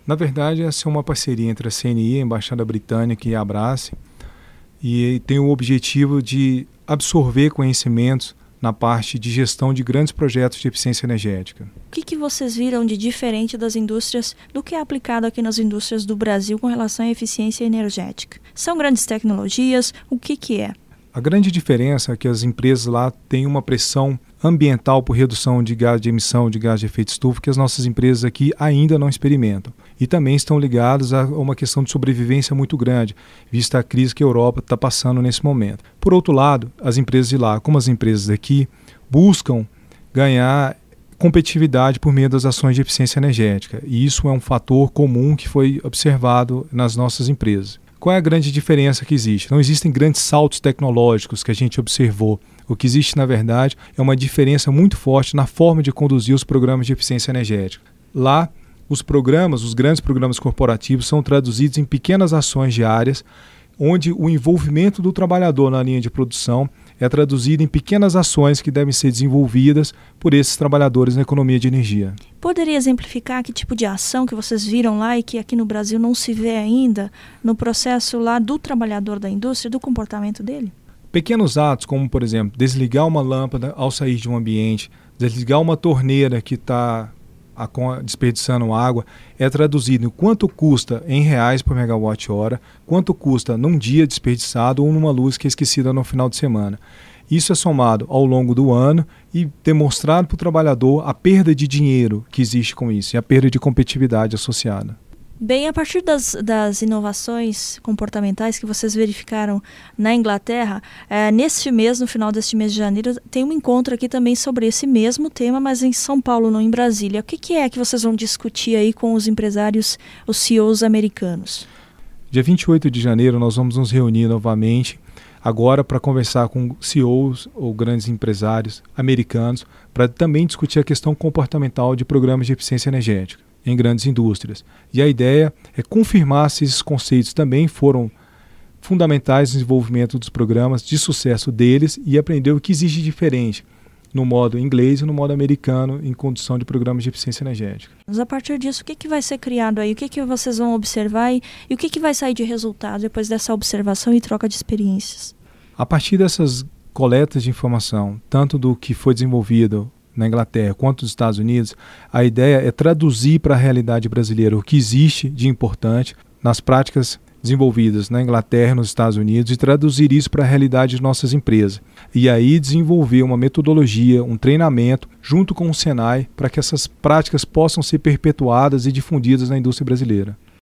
Na verdade, essa é uma parceria entre a CNI, a Embaixada Britânica e a Abrace, e tem o objetivo de absorver conhecimentos na parte de gestão de grandes projetos de eficiência energética. O que vocês viram de diferente das indústrias do que é aplicado aqui nas indústrias do Brasil com relação à eficiência energética? São grandes tecnologias? O que é? A grande diferença é que as empresas lá têm uma pressão ambiental por redução de gás de emissão de gás de efeito estufa que as nossas empresas aqui ainda não experimentam. E também estão ligadas a uma questão de sobrevivência muito grande, vista a crise que a Europa está passando nesse momento. Por outro lado, as empresas de lá, como as empresas aqui, buscam ganhar competitividade por meio das ações de eficiência energética. E isso é um fator comum que foi observado nas nossas empresas. Qual é a grande diferença que existe? Não existem grandes saltos tecnológicos que a gente observou. O que existe, na verdade, é uma diferença muito forte na forma de conduzir os programas de eficiência energética. Lá, os grandes programas corporativos são traduzidos em pequenas ações diárias, onde o envolvimento do trabalhador na linha de produção é traduzido em pequenas ações que devem ser desenvolvidas por esses trabalhadores na economia de energia. Poderia exemplificar que tipo de ação que vocês viram lá e que aqui no Brasil não se vê ainda no processo lá do trabalhador da indústria, do comportamento dele? Pequenos atos, como, por exemplo, desligar uma lâmpada ao sair de um ambiente, desligar uma torneira que está desperdiçando água, é traduzido em quanto custa em reais por megawatt-hora, quanto custa num dia desperdiçado ou numa luz que é esquecida no final de semana. Isso é somado ao longo do ano e demonstrado para o trabalhador a perda de dinheiro que existe com isso e a perda de competitividade associada. Bem, a partir das inovações comportamentais que vocês verificaram na Inglaterra, neste mês, no final deste mês de janeiro, tem um encontro aqui também sobre esse mesmo tema, mas em São Paulo, não em Brasília. O que é que vocês vão discutir aí com os empresários, os CEOs americanos? Dia 28 de janeiro nós vamos nos reunir novamente, agora para conversar com CEOs ou grandes empresários americanos, para também discutir a questão comportamental de programas de eficiência energética em grandes indústrias. E a ideia é confirmar se esses conceitos também foram fundamentais no desenvolvimento dos programas, de sucesso deles, e aprender o que existe diferente no modo inglês e no modo americano em condução de programas de eficiência energética. Mas a partir disso, o que vai ser criado aí? O que vocês vão observar e o que vai sair de resultado depois dessa observação e troca de experiências? A partir dessas coletas de informação, tanto do que foi desenvolvido na Inglaterra quanto nos Estados Unidos, a ideia é traduzir para a realidade brasileira o que existe de importante nas práticas desenvolvidas na Inglaterra e nos Estados Unidos e traduzir isso para a realidade de nossas empresas. E aí desenvolver uma metodologia, um treinamento junto com o Senai para que essas práticas possam ser perpetuadas e difundidas na indústria brasileira.